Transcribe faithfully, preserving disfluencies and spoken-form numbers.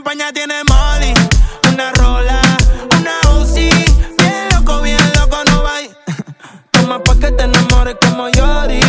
champaña tiene Molly, una rola, una Uzi. Bien loco, bien loco, no va. Toma pa' que te enamores como Yori.